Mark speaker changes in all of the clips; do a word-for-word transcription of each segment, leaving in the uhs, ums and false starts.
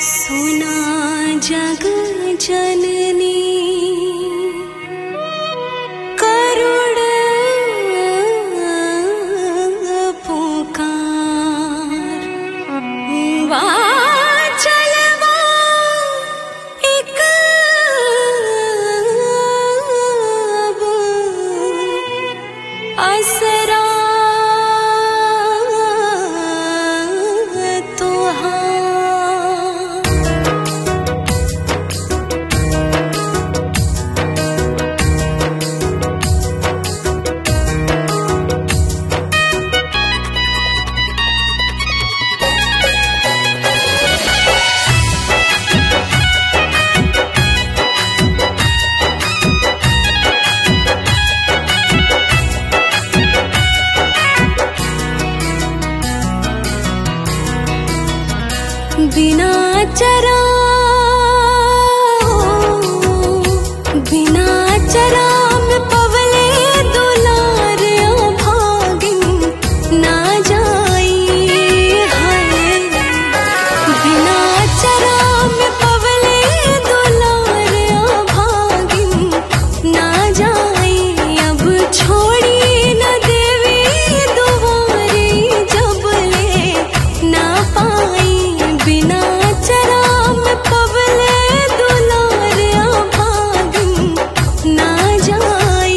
Speaker 1: सुना जग जननी करुण पुकार वाचलवा एक असरा बिना चरा बिना चरा में पवले दुलार भागिन ना जाई है। बिना चरा में पवले दुलार भागिन ना जाई। अब छोड़ी न देवी दुआरे जबले ना पाई। बिना चराम पवले दुलार भागिन ना जाई।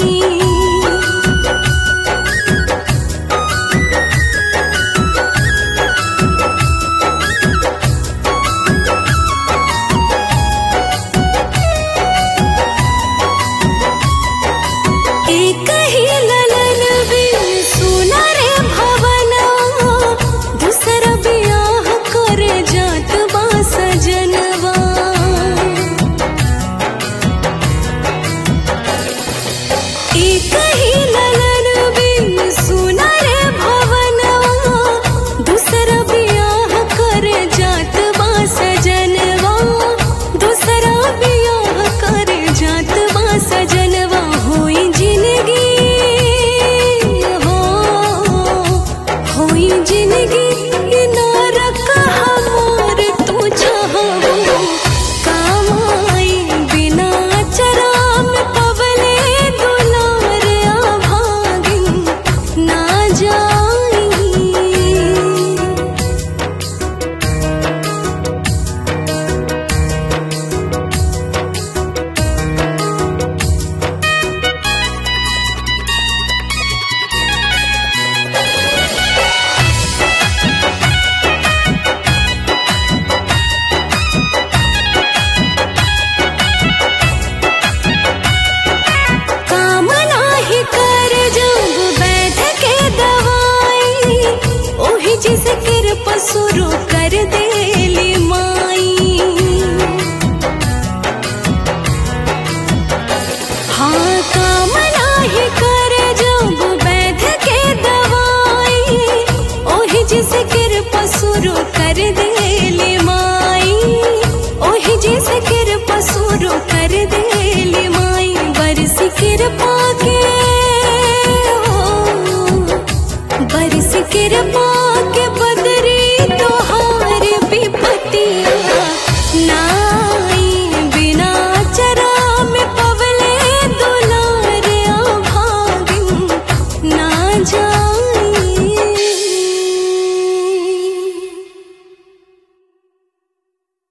Speaker 1: एक ही ललन बिन सुना रे भवना दूसरा बियाह कर जात बा सजनवा। एक ही ललन बिन सुना रे भवना दूसरा बियाह कर जात बा सजनवा। दूसरा बियाह कर जात बा सजनवा। होई जिंदगी हो होई जिंदगी नरक हमार तू चाहो कामाई। बिना चराम पवले दुलार भागिन ना जाई। काम नाही कर जब बैठ के दवाई ओही जिस कृपा शुरू कर देली माई। हाँ काम नाही कर जब बैठ के दवाई ओही जिस कृपा शुरू कर देली माई। ओही जिस कृपा शुरू कर देली माई। बरस कृपा के हो बरस कृपा के बदरी तोहार विपतिया नाई। बिना चरा में पवले दुलार भागिन ना जा।